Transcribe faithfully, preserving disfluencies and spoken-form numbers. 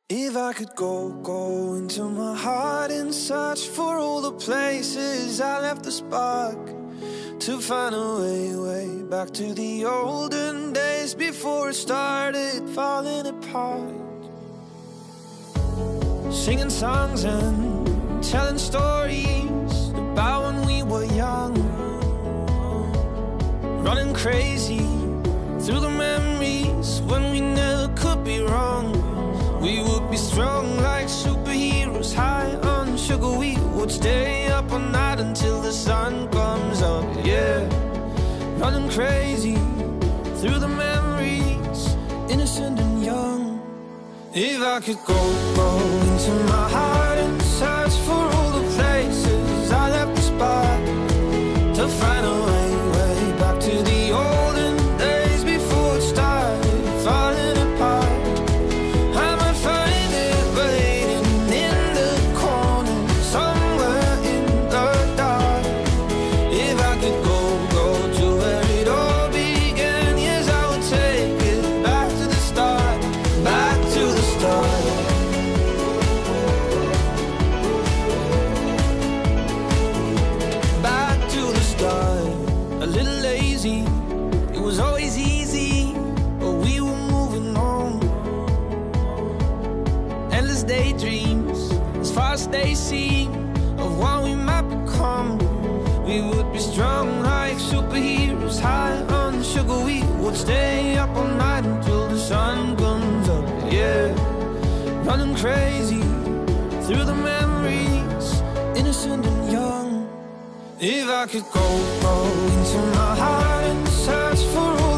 If I could go, go into my heart and search for all the places I left the spark, to find a way, way back to the olden days before it started falling apart. Singing songs and telling stories about when we were young, running crazy through the memories when we never could be wrong. We would be strong like superheroes, high on sugar. We would stay up all night until the sun comes up, yeah. Running crazy through the memories, innocent and young. If I could go, go into my heart and search for all the places I left the spot, to find a way, way back to the olden days before it started falling apart. They see of what we might become. We would be strong like superheroes, high on sugar. We would stay up all night until the sun comes up, yeah. Running crazy through the memories, innocent and young. If I could go, go into my heart and search for